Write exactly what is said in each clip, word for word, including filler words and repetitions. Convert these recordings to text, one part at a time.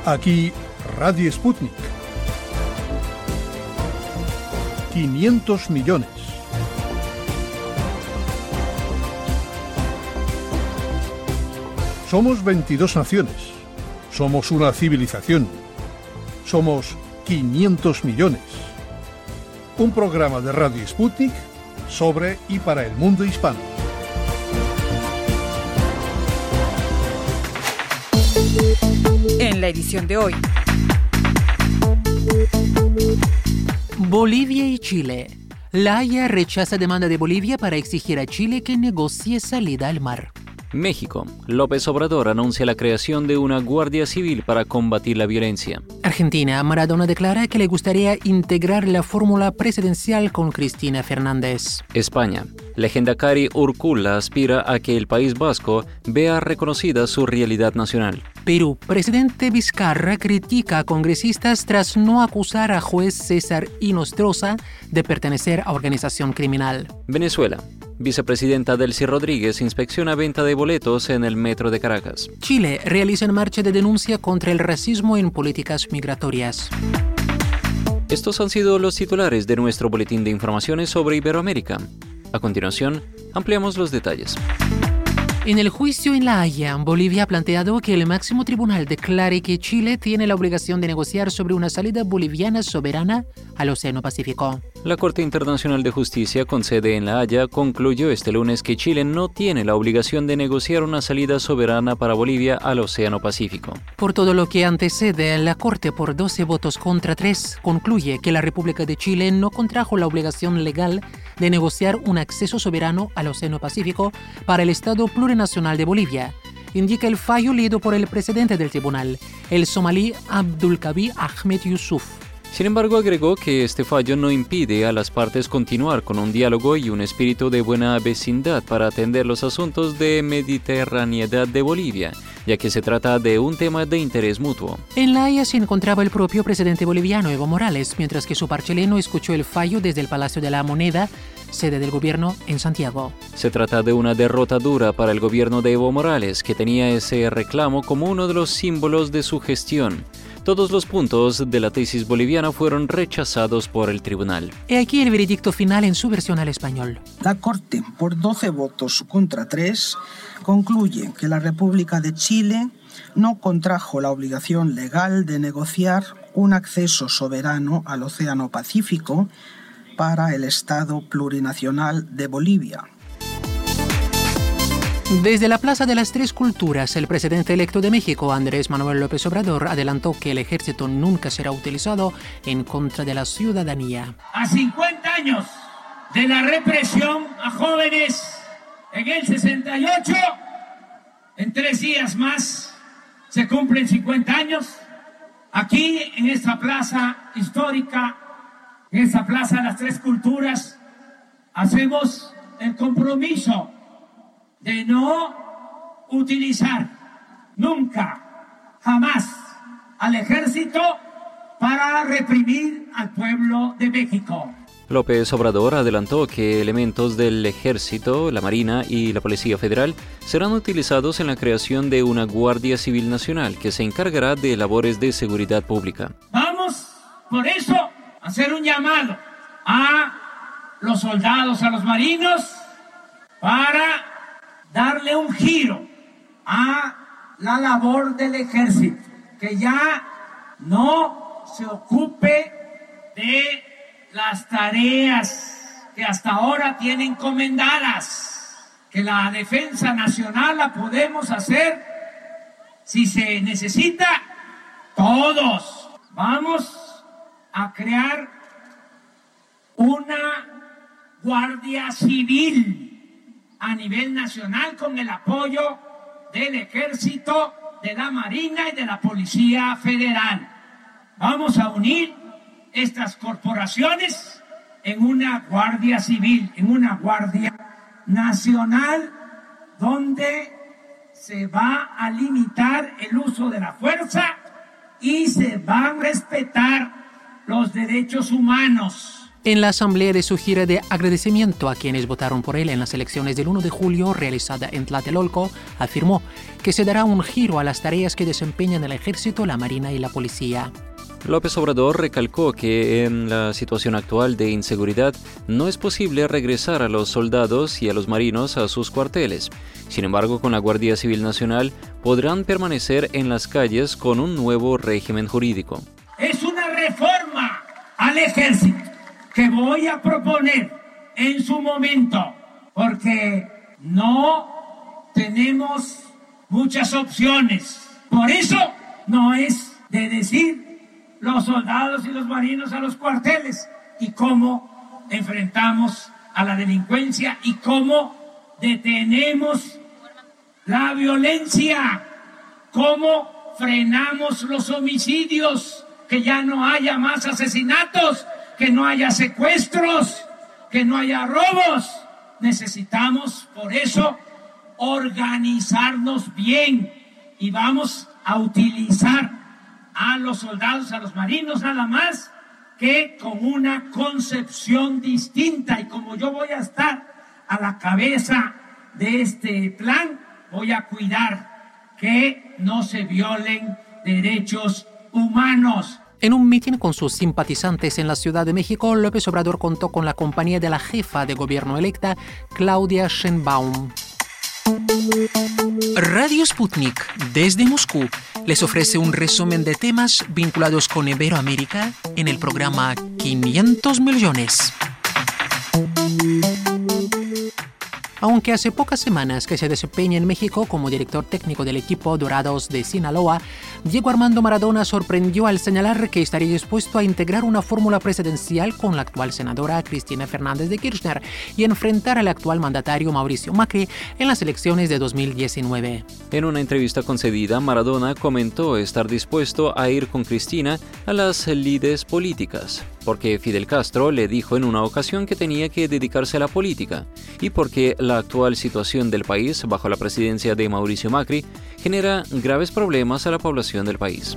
Aquí Radio Sputnik. quinientos millones. Somos veintidós naciones. Somos una civilización. Somos quinientos millones. Un programa de Radio Sputnik sobre y para el mundo hispano. En la edición de hoy, Bolivia y Chile. La Haya rechaza demanda de Bolivia para exigir a Chile que negocie salida al mar. México. López Obrador anuncia la creación de una Guardia Civil para combatir la violencia. Argentina. Maradona declara que le gustaría integrar la fórmula presidencial con Cristina Fernández. España. Lehendakari Urkula aspira a que el País Vasco vea reconocida su realidad nacional. Perú. Presidente Vizcarra critica a congresistas tras no acusar a juez César Inostroza de pertenecer a organización criminal. Venezuela. Vicepresidenta Delcy Rodríguez inspecciona venta de boletos en el metro de Caracas. Chile realiza marcha de denuncia contra el racismo en políticas migratorias. Estos han sido los titulares de nuestro boletín de informaciones sobre Iberoamérica. A continuación, ampliamos los detalles. En el juicio en La Haya, Bolivia ha planteado que el máximo tribunal declare que Chile tiene la obligación de negociar sobre una salida boliviana soberana al Océano Pacífico. La Corte Internacional de Justicia, con sede en La Haya, concluyó este lunes que Chile no tiene la obligación de negociar una salida soberana para Bolivia al Océano Pacífico. Por todo lo que antecede, la Corte, por doce votos contra tres, concluye que la República de Chile no contrajo la obligación legal de negociar un acceso soberano al Océano Pacífico para el Estado plurinacional de Bolivia, indica el fallo leído por el presidente del tribunal, el somalí Abdulkavi Ahmed Yusuf. Sin embargo, agregó que este fallo no impide a las partes continuar con un diálogo y un espíritu de buena vecindad para atender los asuntos de mediterraneidad de Bolivia, ya que se trata de un tema de interés mutuo. En La Haya se encontraba el propio presidente boliviano, Evo Morales, mientras que su par chileno escuchó el fallo desde el Palacio de la Moneda, sede del gobierno en Santiago. Se trata de una derrota dura para el gobierno de Evo Morales, que tenía ese reclamo como uno de los símbolos de su gestión. Todos los puntos de la tesis boliviana fueron rechazados por el tribunal. He aquí el veredicto final en su versión al español. La Corte, por doce votos contra tres, concluye que la República de Chile no contrajo la obligación legal de negociar un acceso soberano al Océano Pacífico para el Estado plurinacional de Bolivia. Desde la Plaza de las Tres Culturas, el presidente electo de México, Andrés Manuel López Obrador, adelantó que el ejército nunca será utilizado en contra de la ciudadanía. A cincuenta años de la represión a jóvenes en el sesenta y ocho, en tres días más se cumplen cincuenta años. Aquí, en esta plaza histórica, en esta Plaza de las Tres Culturas, hacemos el compromiso de no utilizar nunca, jamás, al ejército para reprimir al pueblo de México. López Obrador adelantó que elementos del ejército, la Marina y la Policía Federal serán utilizados en la creación de una Guardia Civil Nacional que se encargará de labores de seguridad pública. Vamos, por eso, a hacer un llamado a los soldados, a los marinos, para darle un giro a la labor del ejército, que ya no se ocupe de las tareas que hasta ahora tienen encomendadas, que la defensa nacional la podemos hacer si se necesita todos. Vamos a crear una Guardia Civil a nivel nacional con el apoyo del Ejército, de la Marina y de la Policía Federal. Vamos a unir estas corporaciones en una Guardia Civil, en una Guardia Nacional, donde se va a limitar el uso de la fuerza y se van a respetar los derechos humanos. En la asamblea de su gira de agradecimiento a quienes votaron por él en las elecciones del uno de julio realizada en Tlatelolco, afirmó que se dará un giro a las tareas que desempeñan el ejército, la marina y la policía. López Obrador recalcó que en la situación actual de inseguridad no es posible regresar a los soldados y a los marinos a sus cuarteles. Sin embargo, con la Guardia Civil Nacional podrán permanecer en las calles con un nuevo régimen jurídico. Es una reforma al ejército que voy a proponer en su momento, porque no tenemos muchas opciones. Por eso no es de decir los soldados y los marinos a los cuarteles y cómo enfrentamos a la delincuencia y cómo detenemos la violencia, cómo frenamos los homicidios, que ya no haya más asesinatos, que no haya secuestros, que no haya robos. Necesitamos, por eso, organizarnos bien y vamos a utilizar a los soldados, a los marinos nada más, que con una concepción distinta. Y como yo voy a estar a la cabeza de este plan, voy a cuidar que no se violen derechos humanos. En un mitin con sus simpatizantes en la Ciudad de México, López Obrador contó con la compañía de la jefa de gobierno electa, Claudia Sheinbaum. Radio Sputnik, desde Moscú, les ofrece un resumen de temas vinculados con Iberoamérica en el programa quinientos millones. Aunque hace pocas semanas que se desempeña en México como director técnico del equipo Dorados de Sinaloa, Diego Armando Maradona sorprendió al señalar que estaría dispuesto a integrar una fórmula presidencial con la actual senadora Cristina Fernández de Kirchner y enfrentar al actual mandatario Mauricio Macri en las elecciones de dos mil diecinueve. En una entrevista concedida, Maradona comentó estar dispuesto a ir con Cristina a las lides políticas, porque Fidel Castro le dijo en una ocasión que tenía que dedicarse a la política y porque la actual situación del país bajo la presidencia de Mauricio Macri genera graves problemas a la población del país.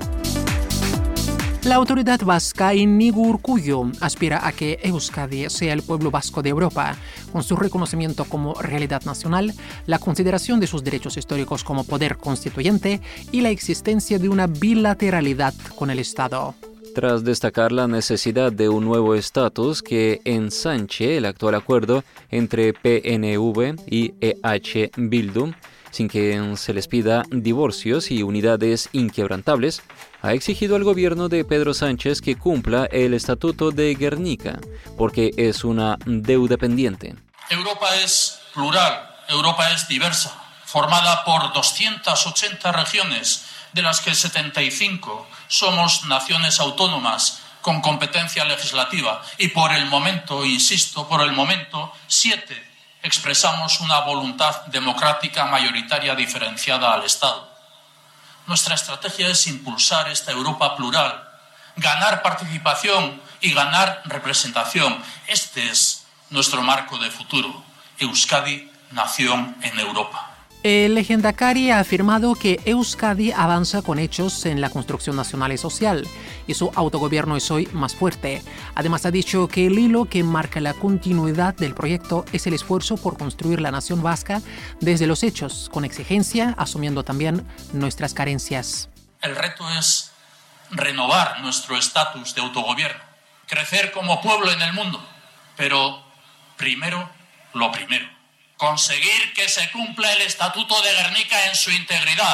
La autoridad vasca Iñigo Urkullu aspira a que Euskadi sea el pueblo vasco de Europa, con su reconocimiento como realidad nacional, la consideración de sus derechos históricos como poder constituyente y la existencia de una bilateralidad con el Estado. Tras destacar la necesidad de un nuevo estatus que ensanche el actual acuerdo entre P N V y E H Bildu, sin que se les pida divorcios y unidades inquebrantables, ha exigido al gobierno de Pedro Sánchez que cumpla el Estatuto de Guernica, porque es una deuda pendiente. Europa es plural, Europa es diversa, formada por doscientas ochenta regiones, de las que setenta y cinco somos naciones autónomas con competencia legislativa y por el momento, insisto, por el momento, siete expresamos una voluntad democrática mayoritaria diferenciada al Estado. Nuestra estrategia es impulsar esta Europa plural, ganar participación y ganar representación. Este es nuestro marco de futuro. Euskadi, nación en Europa. El lehendakari ha afirmado que Euskadi avanza con hechos en la construcción nacional y social, y su autogobierno es hoy más fuerte. Además ha dicho que el hilo que marca la continuidad del proyecto es el esfuerzo por construir la nación vasca desde los hechos, con exigencia, asumiendo también nuestras carencias. El reto es renovar nuestro estatus de autogobierno, crecer como pueblo en el mundo, pero primero lo primero. Conseguir que se cumpla el Estatuto de Guernica en su integridad.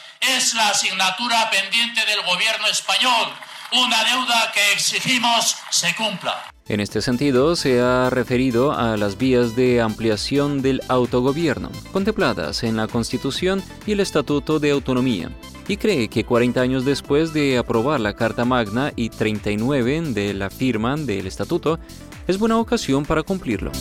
Es la asignatura pendiente del gobierno español, una deuda que exigimos se cumpla. En este sentido, se ha referido a las vías de ampliación del autogobierno, contempladas en la Constitución y el Estatuto de Autonomía, y cree que cuarenta años después de aprobar la Carta Magna y treinta y nueve de la firma del Estatuto, es buena ocasión para cumplirlo.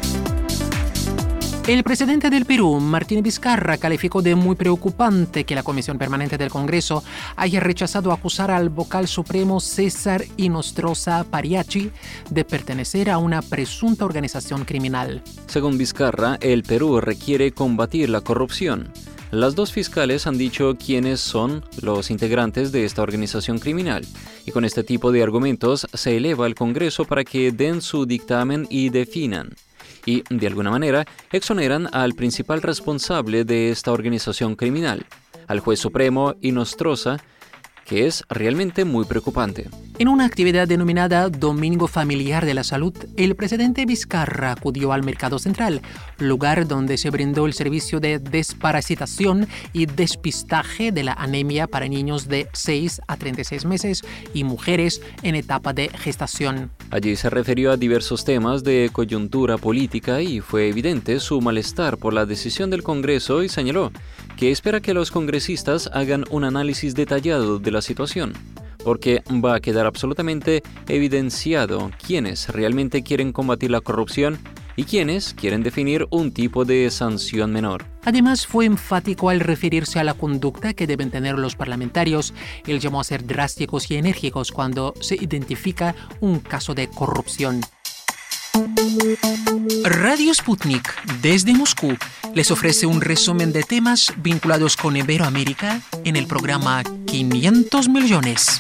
El presidente del Perú, Martín Vizcarra, calificó de muy preocupante que la Comisión Permanente del Congreso haya rechazado acusar al vocal supremo César Inostroza Pariachi de pertenecer a una presunta organización criminal. Según Vizcarra, el Perú requiere combatir la corrupción. Las dos fiscales han dicho quiénes son los integrantes de esta organización criminal, y con este tipo de argumentos se eleva al Congreso para que den su dictamen y definan, y, de alguna manera, exoneran al principal responsable de esta organización criminal, al juez supremo Inostroza, que es realmente muy preocupante. En una actividad denominada Domingo Familiar de la Salud, el presidente Vizcarra acudió al Mercado Central, lugar donde se brindó el servicio de desparasitación y despistaje de la anemia para niños de seis a treinta y seis meses y mujeres en etapa de gestación. Allí se refirió a diversos temas de coyuntura política y fue evidente su malestar por la decisión del Congreso y señaló que espera que los congresistas hagan un análisis detallado de la situación, porque va a quedar absolutamente evidenciado quiénes realmente quieren combatir la corrupción y quienes quieren definir un tipo de sanción menor. Además, fue enfático al referirse a la conducta que deben tener los parlamentarios. Él llamó a ser drásticos y enérgicos cuando se identifica un caso de corrupción. Radio Sputnik, desde Moscú, les ofrece un resumen de temas vinculados con Iberoamérica en el programa quinientos millones.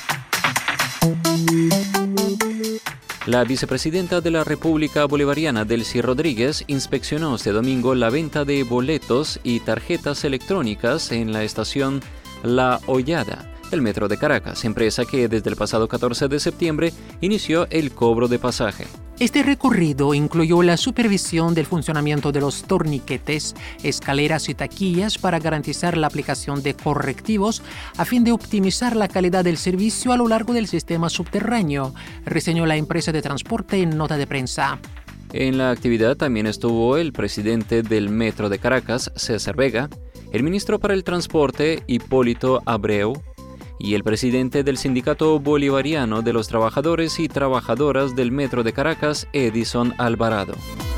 La vicepresidenta de la República Bolivariana, Delcy Rodríguez, inspeccionó este domingo la venta de boletos y tarjetas electrónicas en la estación La Hollada del Metro de Caracas, empresa que desde el pasado catorce de septiembre inició el cobro de pasaje. Este recorrido incluyó la supervisión del funcionamiento de los torniquetes, escaleras y taquillas para garantizar la aplicación de correctivos a fin de optimizar la calidad del servicio a lo largo del sistema subterráneo, reseñó la empresa de transporte en nota de prensa. En la actividad también estuvo el presidente del Metro de Caracas, César Vega, el ministro para el Transporte, Hipólito Abreu, y el presidente del Sindicato Bolivariano de los Trabajadores y Trabajadoras del Metro de Caracas, Edison Alvarado.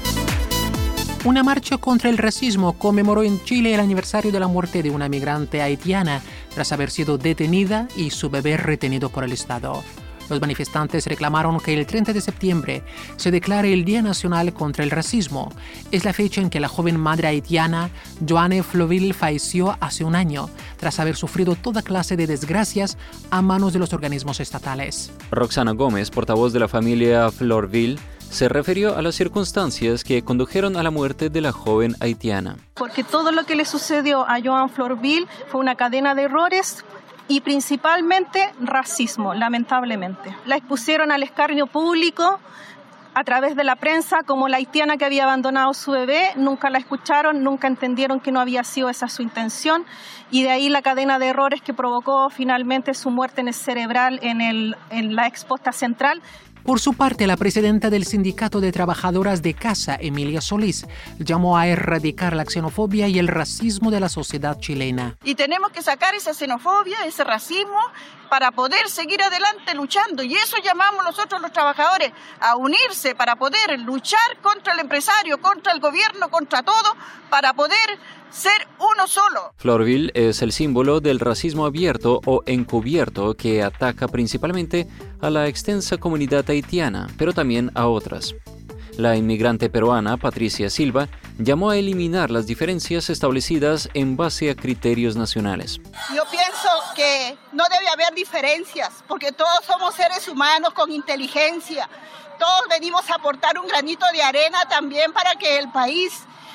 Una marcha contra el racismo conmemoró en Chile el aniversario de la muerte de una migrante haitiana tras haber sido detenida y su bebé retenido por el Estado. Los manifestantes reclamaron que el treinta de septiembre se declare el Día Nacional contra el Racismo. Es la fecha en que la joven madre haitiana Joanne Floville falleció hace un año, tras haber sufrido toda clase de desgracias a manos de los organismos estatales. Roxana Gómez, portavoz de la familia Florville, se refirió a las circunstancias que condujeron a la muerte de la joven haitiana. Porque todo lo que le sucedió a Joanne Florville fue una cadena de errores y principalmente racismo, lamentablemente. La expusieron al escarnio público a través de la prensa como la haitiana que había abandonado a su bebé. Nunca la escucharon, nunca entendieron que no había sido esa su intención, y de ahí la cadena de errores que provocó finalmente su muerte en el cerebral en, el, en la exposta central. Por su parte, la presidenta del Sindicato de Trabajadoras de Casa, Emilia Solís, llamó a erradicar la xenofobia y el racismo de la sociedad chilena. Y tenemos que sacar esa xenofobia, ese racismo, para poder seguir adelante luchando. Y eso llamamos nosotros los trabajadores, a unirse para poder luchar contra el empresario, contra el gobierno, contra todo, para poder ser uno solo. Florville es el símbolo del racismo abierto o encubierto que ataca principalmente a la extensa comunidad haitiana, pero también a otras. La inmigrante peruana Patricia Silva llamó a eliminar las diferencias establecidas en base a criterios nacionales. Yo pienso que no debe haber diferencias, porque todos somos seres humanos con inteligencia. Todos venimos a aportar un granito de arena también para que el país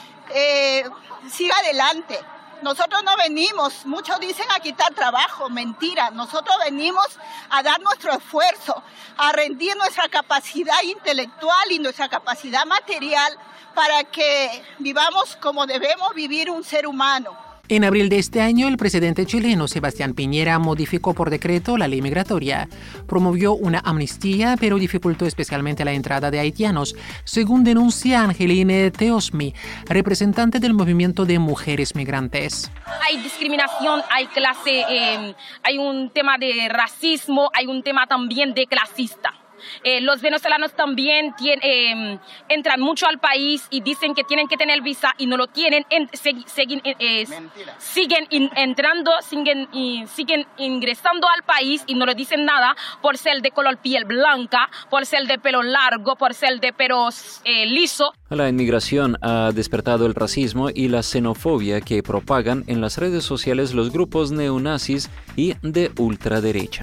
eh, siga adelante. Nosotros no venimos, muchos dicen a quitar trabajo, mentira. Nosotros venimos a dar nuestro esfuerzo, a rendir nuestra capacidad intelectual y nuestra capacidad material para que vivamos como debemos vivir un ser humano. En abril de este año, el presidente chileno Sebastián Piñera modificó por decreto la ley migratoria. Promovió una amnistía, pero dificultó especialmente la entrada de haitianos, según denuncia Angeline Teosmi, representante del movimiento de mujeres migrantes. Hay discriminación, hay clase, eh, hay un tema de racismo, hay un tema también de clasista. Eh, los venezolanos también tienen, eh, entran mucho al país y dicen que tienen que tener visa y no lo tienen, en, segui, segui, eh, siguen in, entrando, siguen, y, siguen ingresando al país y no le dicen nada por ser de color piel blanca, por ser de pelo largo, por ser de pelo eh, liso. La inmigración ha despertado el racismo y la xenofobia que propagan en las redes sociales los grupos neonazis y de ultraderecha.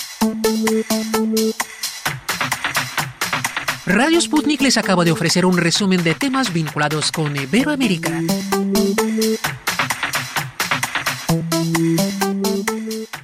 Radio Sputnik les acaba de ofrecer un resumen de temas vinculados con Iberoamérica.